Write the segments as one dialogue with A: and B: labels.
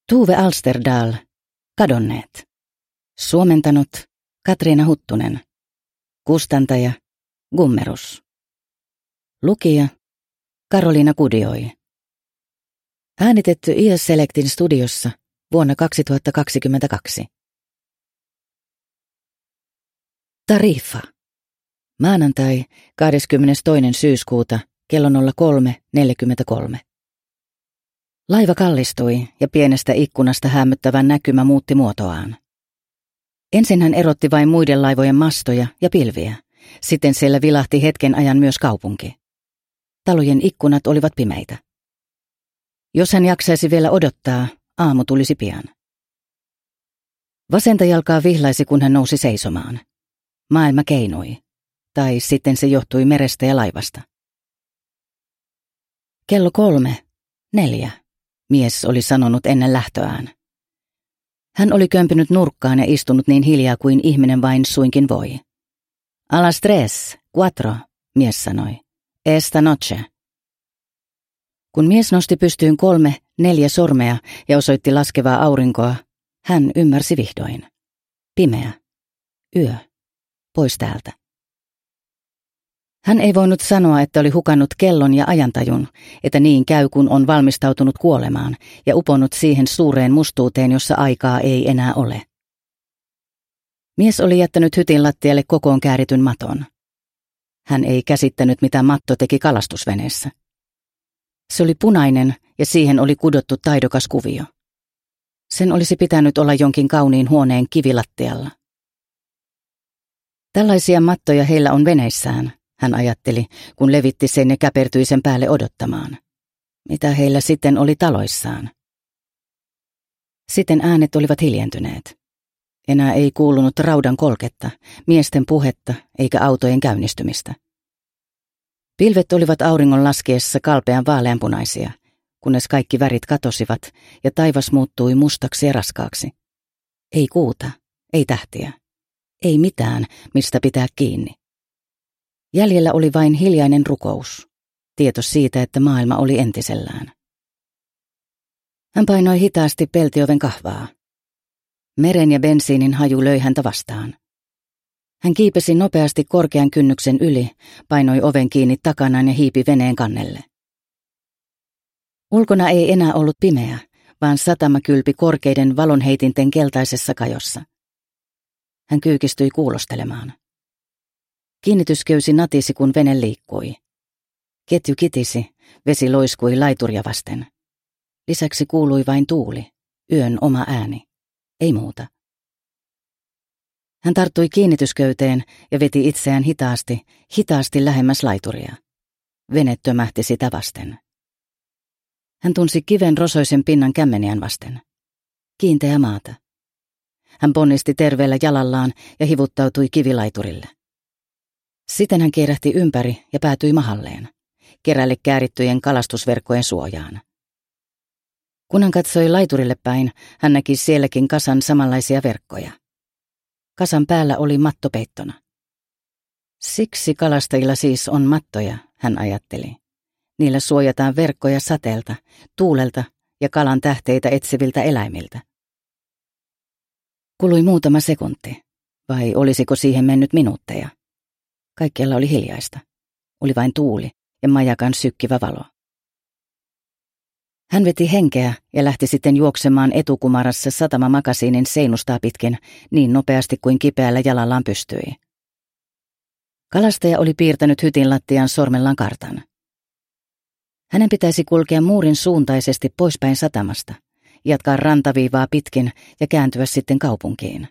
A: Tuve Alsterdal, Kadonneet. Suomentanut Katriina Huttunen. Kustantaja Gummerus. Lukija Karoliina Kudioi. Äänitetty IS Selectin studiossa vuonna 2022. Tarifa. Maanantai 22. syyskuuta kello 03.43. Laiva kallistui ja pienestä ikkunasta hämmöttävä näkymä muutti muotoaan. Ensin hän erotti vain muiden laivojen mastoja ja pilviä. Sitten siellä vilahti hetken ajan myös kaupunki. Talojen ikkunat olivat pimeitä. Jos hän jaksaisi vielä odottaa, aamu tulisi pian. Vasenta jalkaa vihlaisi, kun hän nousi seisomaan. Maailma keinui. Tai sitten se johtui merestä ja laivasta. Kello 3:04, mies oli sanonut ennen lähtöään. Hän oli kömpynyt nurkkaan ja istunut niin hiljaa kuin ihminen vain suinkin voi. A las 3:04, mies sanoi. Esta noche. Kun mies nosti pystyyn 3-4 sormea ja osoitti laskevaa aurinkoa, hän ymmärsi vihdoin. Pimeä. Yö. Pois täältä. Hän ei voinut sanoa, että oli hukannut kellon ja ajantajun, että niin käy, kun on valmistautunut kuolemaan ja uponnut siihen suureen mustuuteen, jossa aikaa ei enää ole. Mies oli jättänyt hytin lattialle kokoon käärityn maton. Hän ei käsittänyt, mitä matto teki kalastusveneessä. Se oli punainen ja siihen oli kudottu taidokas kuvio. Sen olisi pitänyt olla jonkin kauniin huoneen kivilattialla. Tällaisia mattoja heillä on veneissään, hän ajatteli, kun levitti sen ja käpertyi sen päälle odottamaan. Mitä heillä sitten oli taloissaan? Sitten äänet olivat hiljentyneet. Enää ei kuulunut raudan kolketta, miesten puhetta eikä autojen käynnistymistä. Pilvet olivat auringon laskiessa kalpean vaaleanpunaisia, kunnes kaikki värit katosivat ja taivas muuttui mustaksi ja raskaaksi. Ei kuuta, ei tähtiä, ei mitään, mistä pitää kiinni. Jäljellä oli vain hiljainen rukous, tieto siitä, että maailma oli entisellään. Hän painoi hitaasti peltioven kahvaa. Meren ja bensiinin haju löi häntä vastaan. Hän kiipesi nopeasti korkean kynnyksen yli, painoi oven kiinni takanaan ja hiipi veneen kannelle. Ulkona ei enää ollut pimeä, vaan satama kylpi korkeiden valonheitinten keltaisessa kajossa. Hän kyykistyi kuulostelemaan. Kiinnitysköysi natisi, kun vene liikkui. Ketju kitisi, vesi loiskui laituria vasten. Lisäksi kuului vain tuuli, yön oma ääni. Ei muuta. Hän tarttui kiinnitysköyteen ja veti itseään hitaasti lähemmäs laituria. Vene tömähti sitä vasten. Hän tunsi kiven rosoisen pinnan kämmeniään vasten. Kiinteä maata. Hän ponnisti terveellä jalallaan ja hivuttautui kivilaiturille. Sitten hän kierähti ympäri ja päätyi mahalleen, kerälle käärittyjen kalastusverkkojen suojaan. Kun hän katsoi laiturille päin, hän näki sielläkin kasan samanlaisia verkkoja. Kasan päällä oli matto peittona. Siksi kalastajilla siis on mattoja, hän ajatteli. Niillä suojataan verkkoja sateelta, tuulelta ja kalan tähteitä etsiviltä eläimiltä. Kului muutama sekunti, vai olisiko siihen mennyt minuutteja? Kaikkialla oli hiljaista. Oli vain tuuli ja majakan sykkivä valo. Hän veti henkeä ja lähti sitten juoksemaan etukumarassa satamamakasiinin seinustaa pitkin niin nopeasti kuin kipeällä jalallaan pystyi. Kalastaja oli piirtänyt hytin lattiaan sormellaan kartan. Hänen pitäisi kulkea muurin suuntaisesti poispäin satamasta, jatkaa rantaviivaa pitkin ja kääntyä sitten kaupunkiin.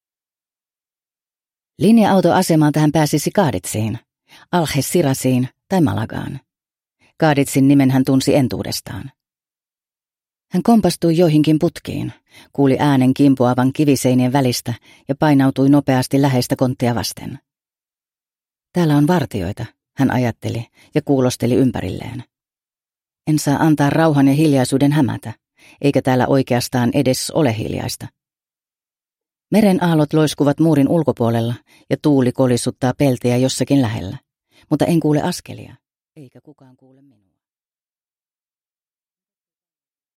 A: Linja-autoasemalta hän pääsisi Kadiziin, Algeciirasiin tai Malagaan. Kadizin nimen hän tunsi entuudestaan. Hän kompastui joihinkin putkiin, kuuli äänen kimpoavan kiviseinien välistä ja painautui nopeasti läheistä konttia vasten. Täällä on vartijoita, hän ajatteli ja kuulosteli ympärilleen. En saa antaa rauhan ja hiljaisuuden hämätä, eikä täällä oikeastaan edes ole hiljaista. Meren aallot loiskuvat muurin ulkopuolella ja tuuli kolisuttaa peltiä jossakin lähellä, mutta en kuule askelia, eikä kukaan kuule minua.